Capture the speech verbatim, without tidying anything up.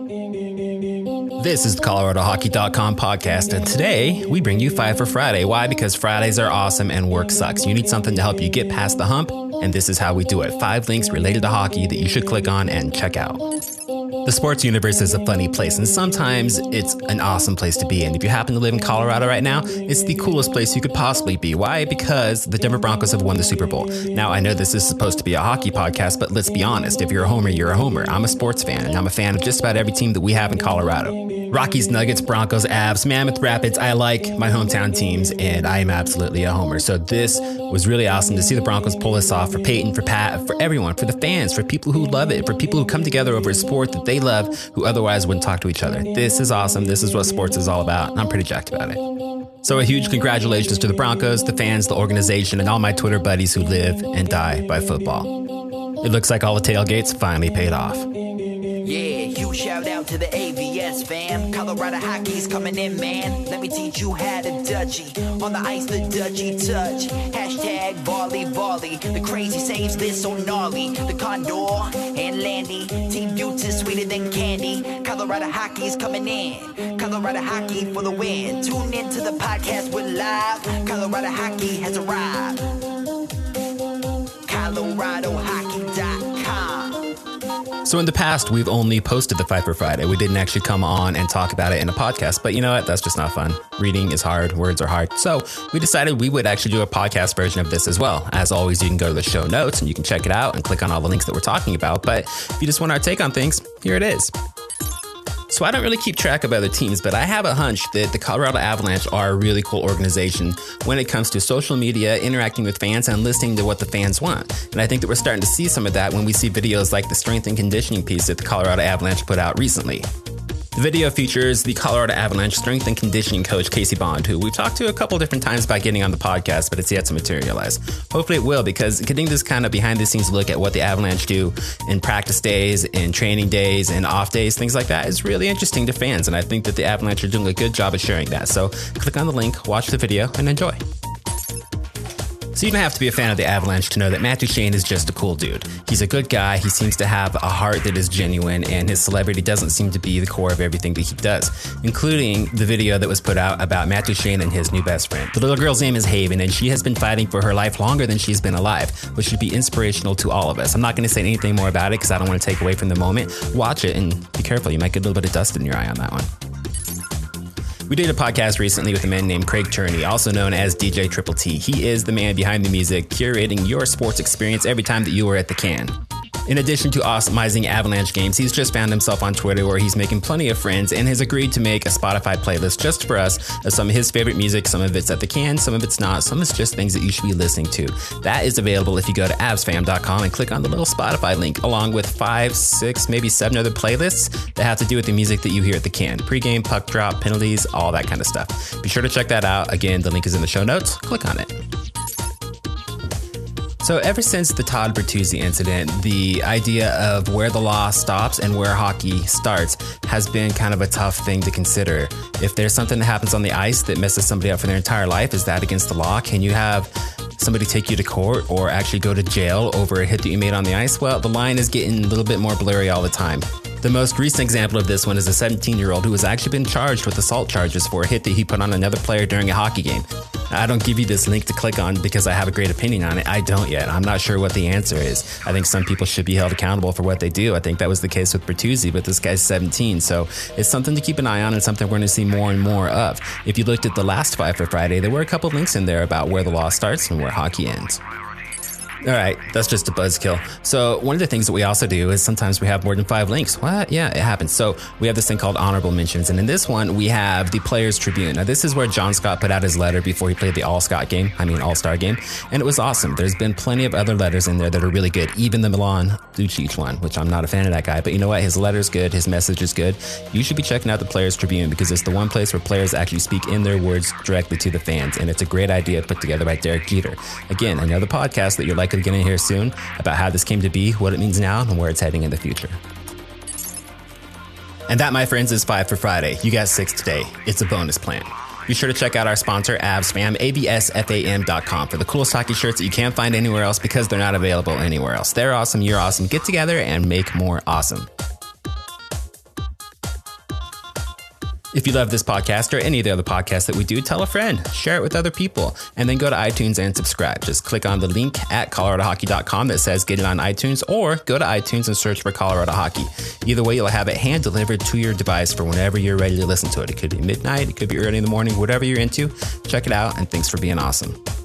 This is the Colorado Hockey dot com podcast, and today we bring you Five for Friday. Why? Because Fridays are awesome and work sucks. You need something to help you get past the hump, and this is how we do it. Five links related to hockey that you should click on and check out. The sports universe is a funny place, and sometimes it's an awesome place to be. And if you happen to live in Colorado right now, it's the coolest place you could possibly be. Why? Because the Denver Broncos have won the Super Bowl. Now, I know this is supposed to be a hockey podcast, but let's be honest. If you're a homer, you're a homer. I'm a sports fan, and I'm a fan of just about every team that we have in Colorado. Rockies, Nuggets, Broncos, Avs, Mammoth, Rapids. I like my hometown teams, and I am absolutely a homer. So this was really awesome to see the Broncos pull this off for Peyton, for Pat, for everyone, for the fans, for people who love it, for people who come together over a sport that they love, who otherwise wouldn't talk to each other. This is awesome. This is what sports is all about, and I'm pretty jacked about it. So a huge congratulations to the Broncos, the fans, the organization, and all my Twitter buddies who live and die by football. It looks like all the tailgates finally paid off. Yeah, huge shout out to the A V S fam. Colorado hockey's coming in, man. Let me teach you how to dutchie. On the ice, the dutchie touch. Hashtag volley volley. The crazy saves this so gnarly. The Condor and Landy. Team Buttes sweeter than candy. Colorado hockey's coming in. Colorado hockey for the win. Tune in to the podcast, we're live. Colorado hockey has arrived. Colorado Hockey dot com. So in the past, we've only posted the Five for Friday. We didn't actually come on and talk about it in a podcast, but you know what? That's just not fun. Reading is hard. Words are hard. So we decided we would actually do a podcast version of this as well. As always, you can go to the show notes and you can check it out and click on all the links that we're talking about. But if you just want our take on things, here it is. So I don't really keep track of other teams, but I have a hunch that the Colorado Avalanche are a really cool organization when it comes to social media, interacting with fans, and listening to what the fans want. And I think that we're starting to see some of that when we see videos like the strength and conditioning piece that the Colorado Avalanche put out recently. The video features the Colorado Avalanche strength and conditioning coach, Casey Bond, who we've talked to a couple different times about getting on the podcast, but it's yet to materialize. Hopefully it will, because getting this kind of behind the scenes look at what the Avalanche do in practice days, in training days, and off days, things like that is really interesting to fans. And I think that the Avalanche are doing a good job of sharing that. So click on the link, watch the video, and enjoy. So you don't have to be a fan of the Avalanche to know that Matt Duchene is just a cool dude. He's a good guy. He seems to have a heart that is genuine, and his celebrity doesn't seem to be the core of everything that he does, including the video that was put out about Matt Duchene and his new best friend. The little girl's name is Haven, and she has been fighting for her life longer than she's been alive, which should be inspirational to all of us. I'm not going to say anything more about it because I don't want to take away from the moment. Watch it and be careful. You might get a little bit of dust in your eye on that one. We did a podcast recently with a man named Craig Turney, also known as D J Triple T. He is the man behind the music, curating your sports experience every time that you are at the can. In addition to awesomizing Avalanche games, he's just found himself on Twitter where he's making plenty of friends and has agreed to make a Spotify playlist just for us of some of his favorite music. Some of it's at the can, some of it's not, some of it's just things that you should be listening to. That is available if you go to avs fam dot com and click on the little Spotify link, along with five, six, maybe seven other playlists that have to do with the music that you hear at the can. Pre-game, puck drop, penalties, all that kind of stuff. Be sure to check that out. Again, the link is in the show notes. Click on it. So ever since the Todd Bertuzzi incident, the idea of where the law stops and where hockey starts has been kind of a tough thing to consider. If there's something that happens on the ice that messes somebody up for their entire life, is that against the law? Can you have somebody take you to court or actually go to jail over a hit that you made on the ice? Well, the line is getting a little bit more blurry all the time. The most recent example of this one is a seventeen-year-old who has actually been charged with assault charges for a hit that he put on another player during a hockey game. I don't give you this link to click on because I have a great opinion on it. I don't yet. I'm not sure what the answer is. I think some people should be held accountable for what they do. I think that was the case with Bertuzzi, but this guy's seventeen, so it's something to keep an eye on and something we're going to see more and more of. If you looked at the last Five for Friday, there were a couple links in there about where the law starts and where hockey ends. All right, that's just a buzzkill. So one of the things that we also do is sometimes we have more than five links. What? Yeah, it happens. So we have this thing called honorable mentions. And in this one, we have the Players Tribune. Now, this is where John Scott put out his letter before he played the All-Scott game. I mean, All-Star game. And it was awesome. There's been plenty of other letters in there that are really good. Even the Milan Lucic one, which I'm not a fan of that guy. But you know what? His letter's good. His message is good. You should be checking out the Players Tribune because it's the one place where players actually speak in their words directly to the fans. And it's a great idea put together by Derek Jeter. Again, another podcast that you're likely to get in here soon about how this came to be, what it means now, and where it's heading in the future. And that, my friends, is Five for Friday. You got six today. It's a bonus plan. Be sure to check out our sponsor, AvsFam, A V S F A M dot com, for the coolest hockey shirts that you can't find anywhere else because they're not available anywhere else. They're awesome. You're awesome. Get together and make more awesome. If you love this podcast or any of the other podcasts that we do, tell a friend, share it with other people, and then go to iTunes and subscribe. Just click on the link at colorado hockey dot com that says get it on iTunes, or go to iTunes and search for Colorado Hockey. Either way, you'll have it hand delivered to your device for whenever you're ready to listen to it. It could be midnight, it could be early in the morning, whatever you're into. Check it out, and thanks for being awesome.